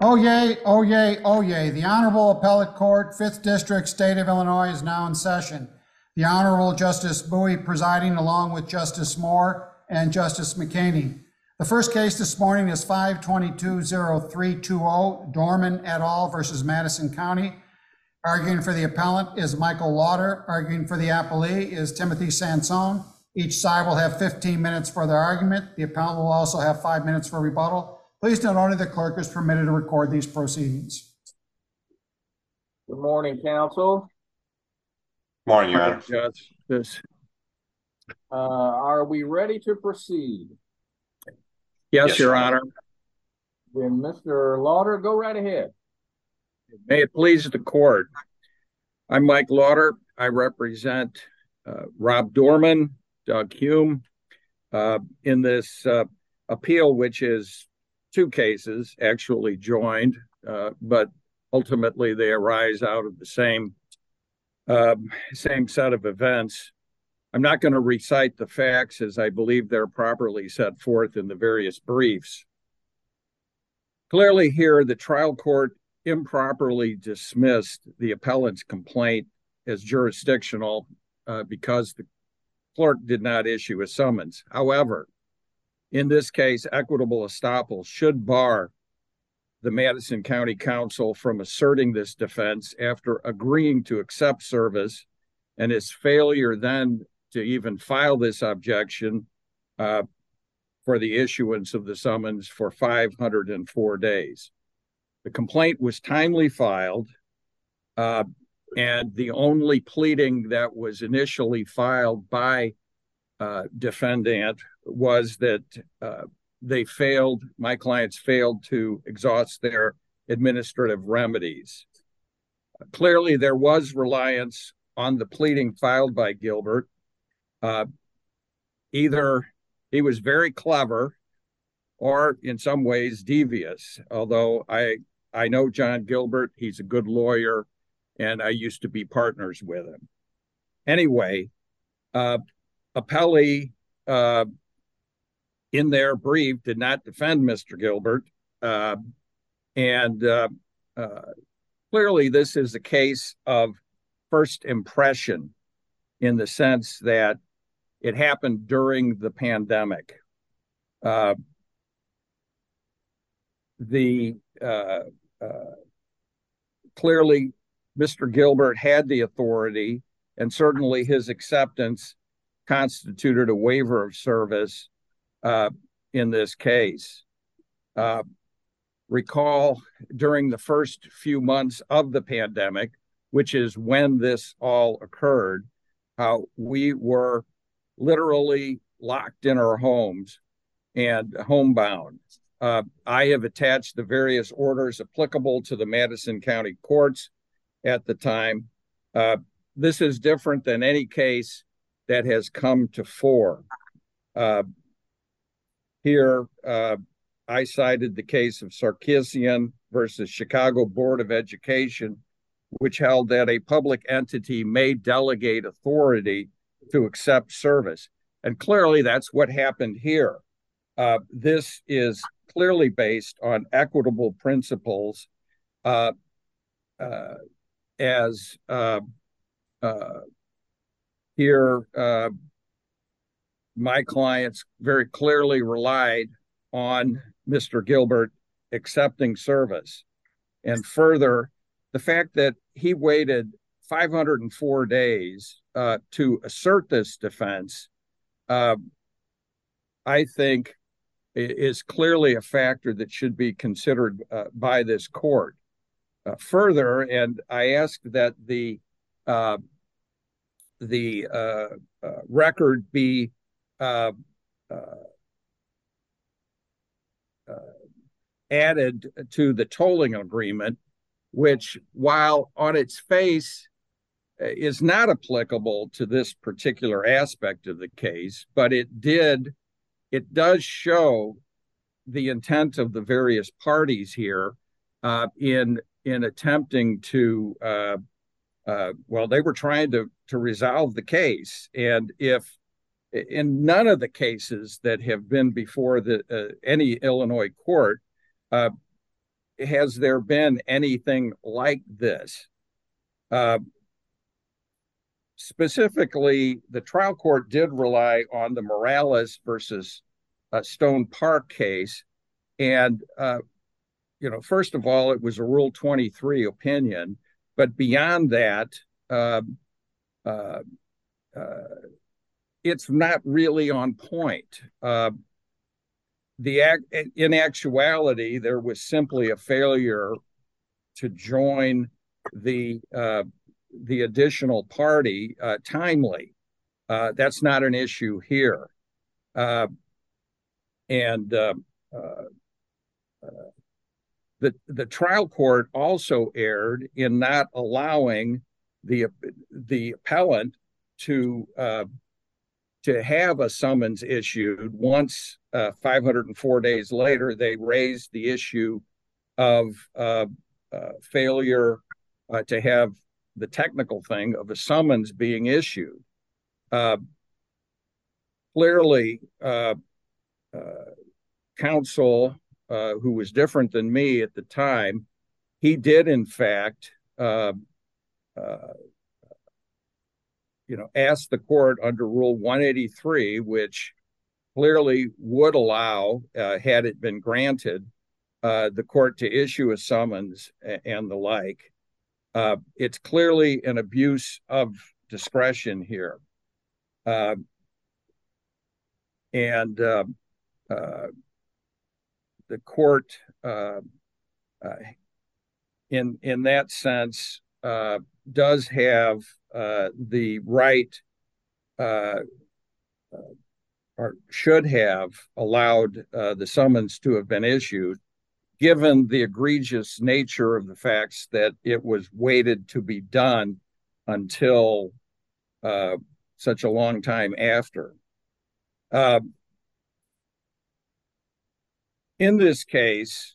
Oh yay, oh yay, oh yay. The Honorable Appellate Court, 5th District, State of Illinois is now in session. The Honorable Justice Bowie presiding along with Justice Moore and Justice McKinney. The first case this morning is 522-0320, Dorman et al. Versus Madison County. Arguing for the appellant is Michael Lauder. Arguing for the appellee is Timothy Sansone. Each side will have 15 minutes for their argument. The appellant will also have 5 minutes for rebuttal. Please note only the clerk is permitted to record these proceedings. Good morning, counsel. Morning, Your Honor. Justice. Are we ready to proceed? Yes, Your Honor. Then Mr. Lauder, go right ahead. May it please the court. I'm Mike Lauder. I represent Rob Dorman, Doug Hume, in this appeal, which is two cases actually joined, but ultimately they arise out of the same set of events. I'm not going to recite the facts as I believe they're properly set forth in the various briefs. Clearly here, the trial court improperly dismissed the appellant's complaint as jurisdictional because the clerk did not issue a summons. However, in this case, equitable estoppel should bar the Madison County Council from asserting this defense after agreeing to accept service, and his failure then to even file this objection for the issuance of the summons for 504 days. The complaint was timely filed, and the only pleading that was initially filed by defendant was that my clients failed to exhaust their administrative remedies. Clearly, there was reliance on the pleading filed by Gilbert. Either he was very clever or in some ways devious, although I know John Gilbert, he's a good lawyer, and I used to be partners with him. Anyway, appellee in their brief did not defend Mr. Gilbert, and clearly this is a case of first impression in the sense that it happened during the pandemic. Clearly, Mr. Gilbert had the authority, and certainly his acceptance constituted a waiver of service in this case. Recall during the first few months of the pandemic, which is when this all occurred, how we were literally locked in our homes and homebound. I have attached the various orders applicable to the Madison County courts at the time. This is different than any case that has come to fore. Here, I cited the case of Sarkisian versus Chicago Board of Education, which held that a public entity may delegate authority to accept service. And clearly that's what happened here. This is clearly based on equitable principles as here, my clients very clearly relied on Mr. Gilbert accepting service. And further, the fact that he waited 504 days to assert this defense, I think is clearly a factor that should be considered by this court. Further, and I ask that the record be added to the tolling agreement, which, while on its face is not applicable to this particular aspect of the case, but it does show the intent of the various parties here in attempting to they were trying to resolve the case. And if in none of the cases that have been before any Illinois court, has there been anything like this? Specifically, the trial court did rely on the Morales versus Stone Park case. And, first of all, it was a Rule 23 opinion. But beyond that, it's not really on point. In actuality, there was simply a failure to join the additional party timely. That's not an issue here. The trial court also erred in not allowing the appellant to have a summons issued. Once 504 days later, they raised the issue of failure to have the technical thing of a summons being issued. Clearly, counsel, who was different than me at the time, he did in fact ask the court under Rule 183, which clearly would allow, had it been granted, the court to issue a summons and the like. It's clearly an abuse of discretion here. The court, in that sense, does have the right, or should have allowed the summons to have been issued, given the egregious nature of the facts that it was waited to be done until such a long time after. In this case,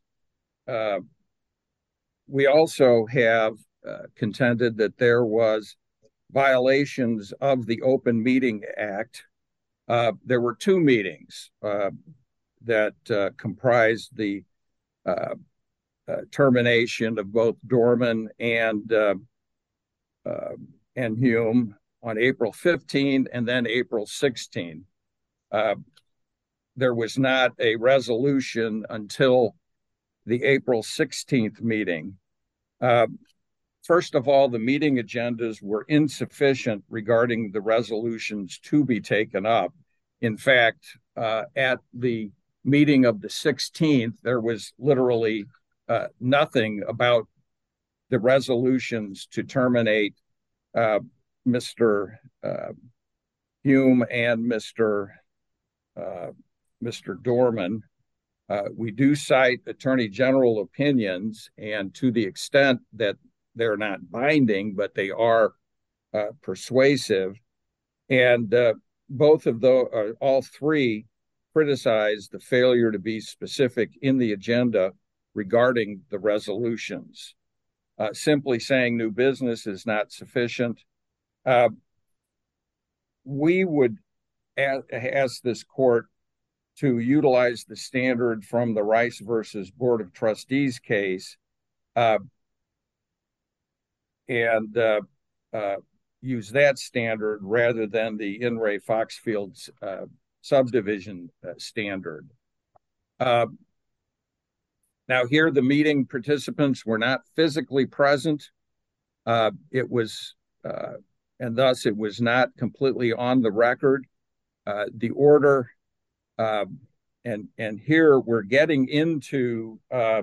we also have contended that there was violations of the Open Meeting Act. There were two meetings that comprised the termination of both Dorman and Hume on April 15 and then April 16. There was not a resolution until the April 16th meeting. First of all, the meeting agendas were insufficient regarding the resolutions to be taken up. In fact, at the meeting of the 16th, there was literally nothing about the resolutions to terminate Mr. Hume and Mr. Dorman. We do cite Attorney General opinions, and to the extent that they're not binding, but they are persuasive. And both of those, all three, criticize the failure to be specific in the agenda regarding the resolutions. Simply saying new business is not sufficient. We would ask this court to utilize the standard from the Rice versus Board of Trustees case and use that standard rather than the In re Foxfield's subdivision standard. Now here, the meeting participants were not physically present. It was, and thus it was not completely on the record. The order, and here we're getting into,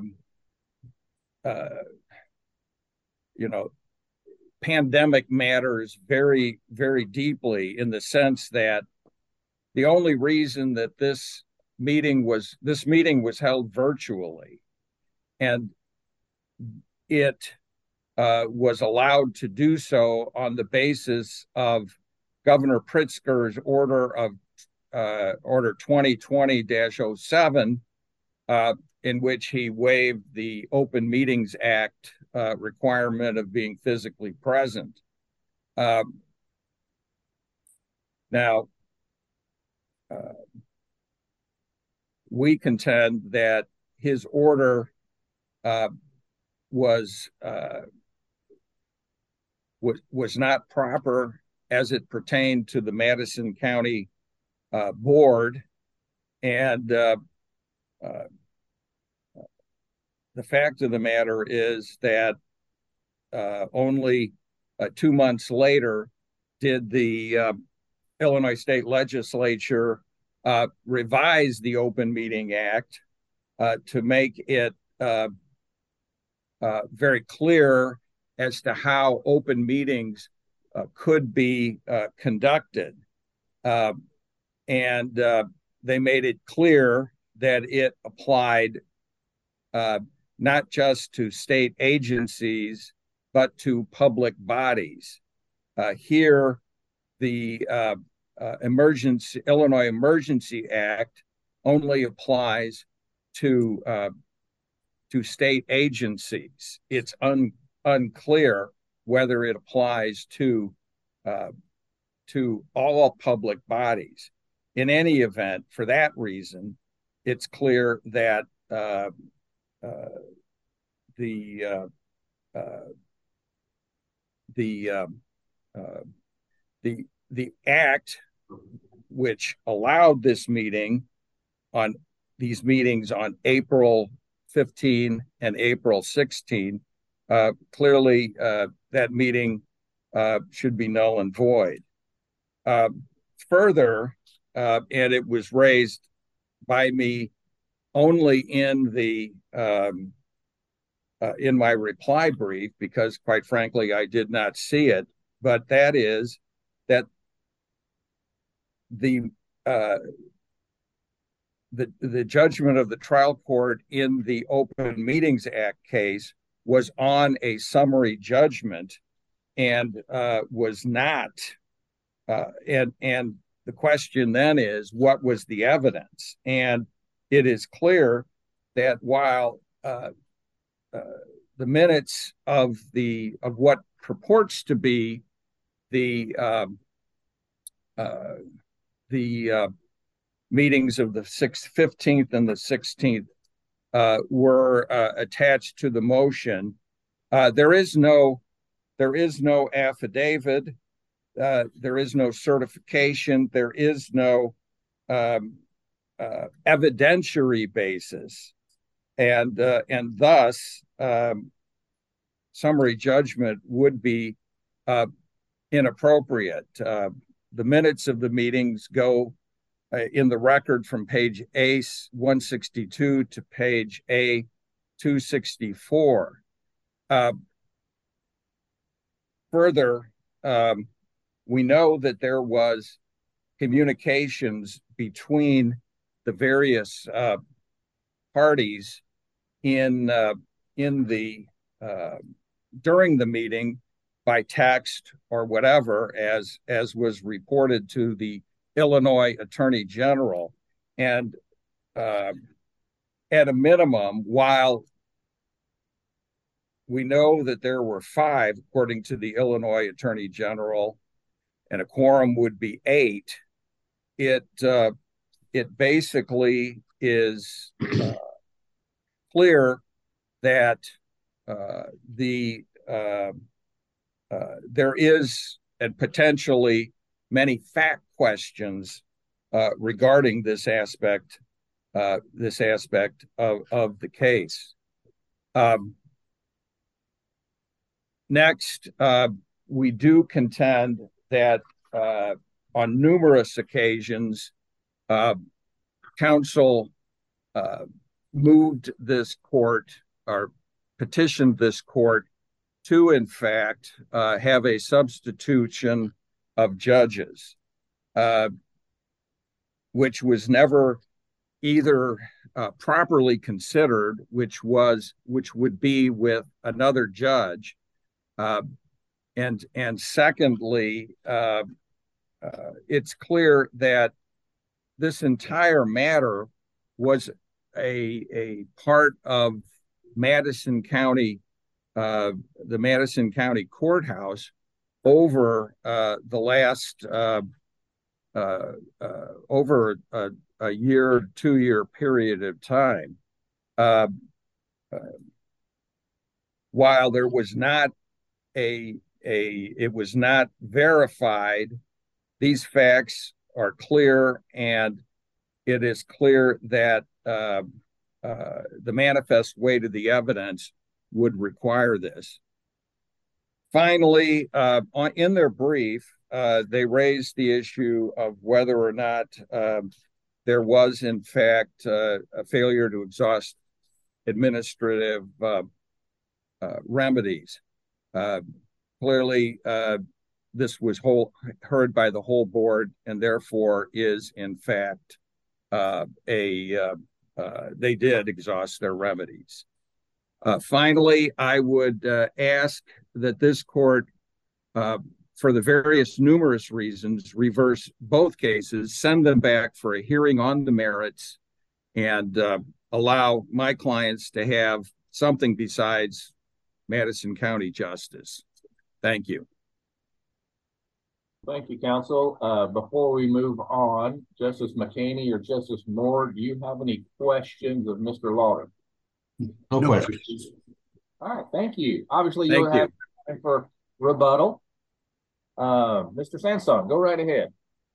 pandemic matters very, very deeply, in the sense that the only reason that this meeting was held virtually, and it was allowed to do so on the basis of Governor Pritzker's order 2020-07, in which he waived the Open Meetings Act requirement of being physically present. Now, we contend that his order uh, was not proper as it pertained to the Madison County Board. And the fact of the matter is that only 2 months later did the Illinois State Legislature revise the Open Meeting Act to make it very clear as to how open meetings could be conducted. And they made it clear that it applied not just to state agencies, but to public bodies. Here, the Illinois Emergency Act only applies to state agencies. It's unclear whether it applies to all public bodies. In any event, for that reason, it's clear that the act which allowed these meetings on April 15 and April 16, clearly that meeting should be null and void. Further, and it was raised by me only in my reply brief, because quite frankly, I did not see it, but that is that the judgment of the trial court in the Open Meetings Act case was on a summary judgment and was not. And the question then is, what was the evidence? And it is clear that while the minutes of what purports to be the meetings of the 15th and the 16th were attached to the motion. There is no affidavit. There is no certification. There is no evidentiary basis, and thus summary judgment would be inappropriate. The minutes of the meetings go in the record from page A162 to page A264. Further, we know that there was communications between the various parties in the during the meeting by text or whatever, as was reported to the Illinois Attorney General. And at a minimum, while we know that there were 5, according to the Illinois Attorney General, and a quorum would be 8, it basically is clear that there is, and potentially many fact questions regarding this aspect of the case. Next, we do contend that on numerous occasions, counsel moved this court or petitioned this court to, in fact, have a substitution of judges, which was never either properly considered, which would be with another judge, and secondly, it's clear that this entire matter was a part of Madison County, the Madison County Courthouse over the last over a year, 2-year period of time. while there was not it was not verified, these facts are clear, and it is clear that the manifest weight of the evidence would require this. Finally, in their brief, they raised the issue of whether or not there was, in fact, a failure to exhaust administrative remedies. Clearly, this was heard by the whole board, and therefore is, in fact, they did exhaust their remedies. Finally, I would ask that this court, for the various numerous reasons, reverse both cases, send them back for a hearing on the merits, and allow my clients to have something besides Madison County justice. Thank you. Thank you, counsel. Before we move on, Justice McHaney or Justice Moore, do you have any questions of Mr. Lauder? No questions. All right, thank you. Obviously, Thank you'll have time for rebuttal. Mr. Sansone, go right ahead.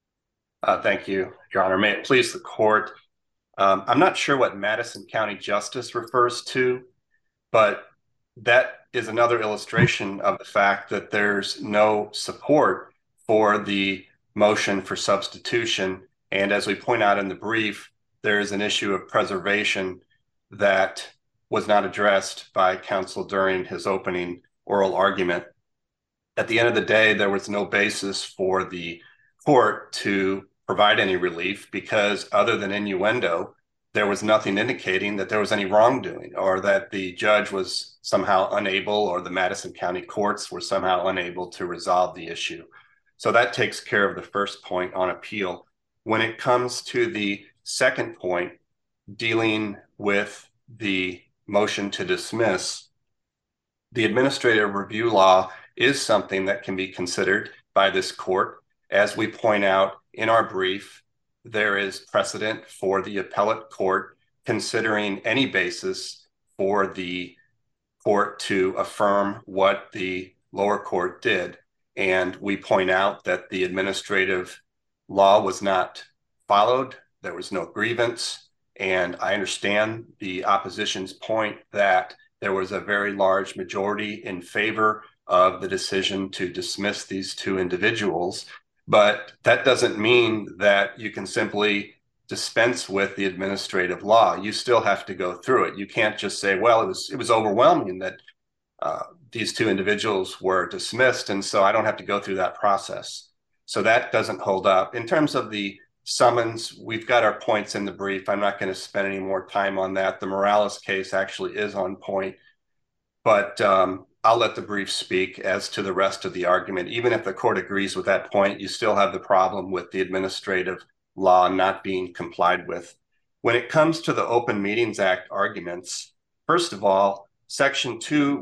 Thank you, Your Honor. May it please the court. I'm not sure what Madison County justice refers to, but that is another illustration of the fact that there's no support for the motion for substitution. And as we point out in the brief, there is an issue of preservation that was not addressed by counsel during his opening oral argument. At the end of the day, there was no basis for the court to provide any relief because, other than innuendo, there was nothing indicating that there was any wrongdoing or that the judge was somehow unable, or the Madison County courts were somehow unable to resolve the issue. So that takes care of the first point on appeal. When it comes to the second point, dealing with the motion to dismiss, the administrative review law is something that can be considered by this court. As we point out in our brief, there is precedent for the appellate court considering any basis for the court to affirm what the lower court did. And we point out that the administrative law was not followed. There was no grievance. And I understand the opposition's point that there was a very large majority in favor of the decision to dismiss these two individuals. But that doesn't mean that you can simply dispense with the administrative law. You still have to go through it. You can't just say, well, it was overwhelming that these two individuals were dismissed, and so I don't have to go through that process. So that doesn't hold up. In terms of the summons, we've got our points in the brief. I'm not going to spend any more time on that. The Morales case actually is on point, but I'll let the brief speak as to the rest of the argument. Even if the court agrees with that point, you still have the problem with the administrative law not being complied with. When it comes to the Open Meetings Act arguments, first of all, Section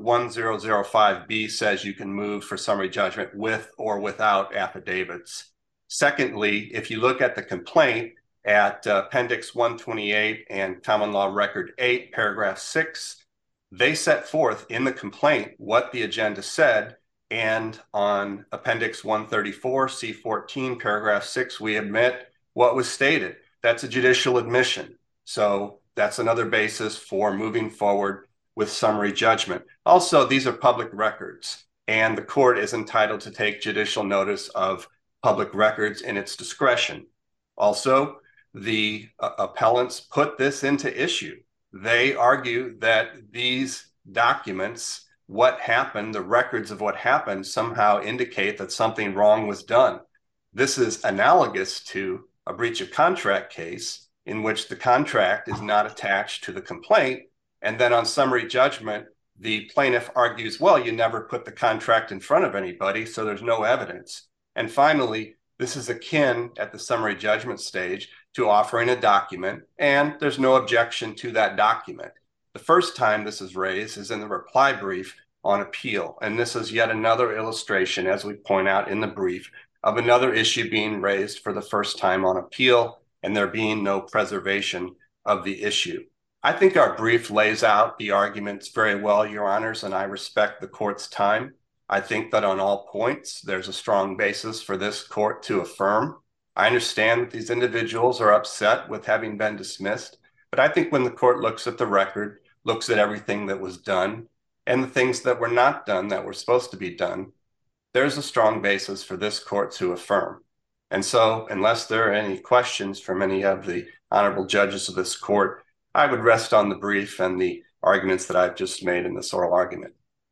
21005B says you can move for summary judgment with or without affidavits. Secondly, if you look at the complaint at Appendix 128 and Common Law Record 8, Paragraph 6, they set forth in the complaint what the agenda said, and on Appendix 134, C14, Paragraph 6, we admit what was stated. That's a judicial admission. So that's another basis for moving forward with summary judgment. Also, these are public records, and the court is entitled to take judicial notice of public records in its discretion. Also, the appellants put this into issue. They argue that these documents, what happened, the records of what happened, somehow indicate that something wrong was done. This is analogous to a breach of contract case in which the contract is not attached to the complaint, and then on summary judgment, the plaintiff argues, well, you never put the contract in front of anybody, so there's no evidence. And finally, this is akin at the summary judgment stage to offering a document, and there's no objection to that document. The first time this is raised is in the reply brief on appeal, and this is yet another illustration, as we point out in the brief, of another issue being raised for the first time on appeal, and there being no preservation of the issue. I think our brief lays out the arguments very well, Your Honors, and I respect the court's time. I think that on all points, there's a strong basis for this court to affirm. I understand that these individuals are upset with having been dismissed, but I think when the court looks at the record, looks at everything that was done and the things that were not done that were supposed to be done, there's a strong basis for this court to affirm. And so, unless there are any questions from any of the honorable judges of this court, I would rest on the brief and the arguments that I've just made in this oral argument.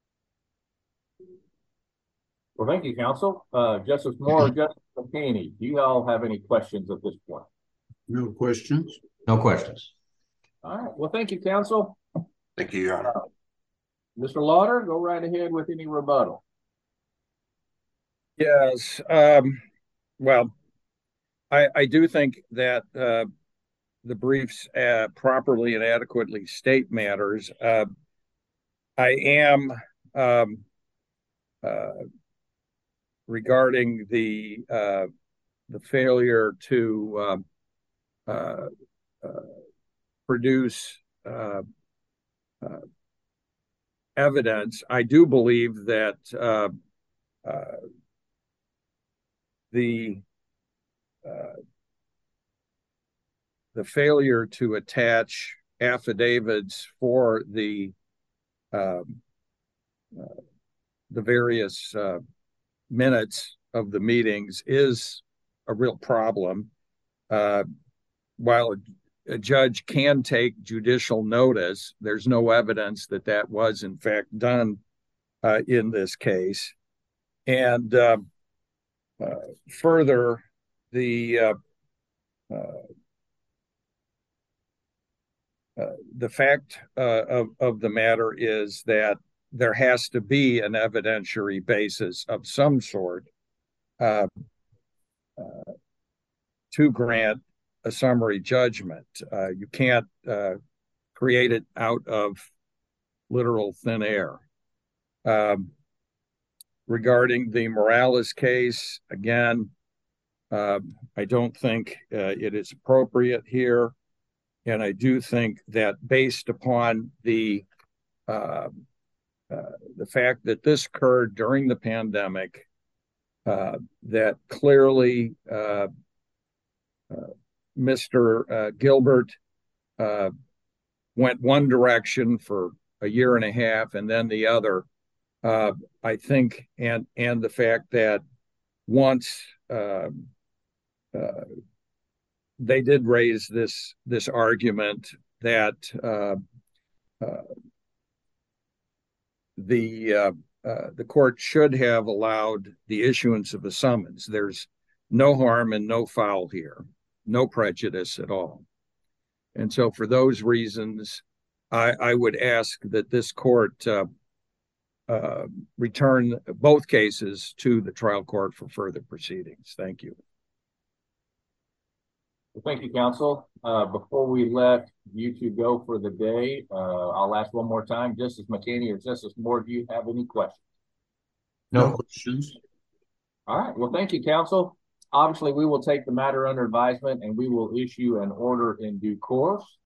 Well, thank you, counsel. Justice Moore, Justice McKinney, do you all have any questions at this point? No questions. No questions. All right. Well, thank you, counsel. Thank you, Your Honor. Mr. Lauder, go right ahead with any rebuttal. Yes. Well, I do think that the briefs properly and adequately state matters. I am regarding the failure to produce evidence. I do believe that the failure to attach affidavits for the various minutes of the meetings is a real problem. While a judge can take judicial notice, there's no evidence that that was in fact done in this case. And further, the fact of the matter is that there has to be an evidentiary basis of some sort to grant a summary judgment. You can't create it out of literal thin air. Regarding the Morales case, again, I don't think it is appropriate here. And I do think that based upon the fact that this occurred during the pandemic, that clearly Mr. Gilbert went one direction for a year and a half and then the other. I think, and the fact that once they did raise this argument that the court should have allowed the issuance of a summons. There's no harm and no foul here, no prejudice at all. And so for those reasons, I would ask that this court return both cases to the trial court for further proceedings. Thank you. Well, thank you, counsel. Before we let you two go for the day, I'll ask one more time. Justice McKinney or Justice Moore, do you have any questions? No questions. All right. Well, thank you, counsel. Obviously, we will take the matter under advisement and we will issue an order in due course.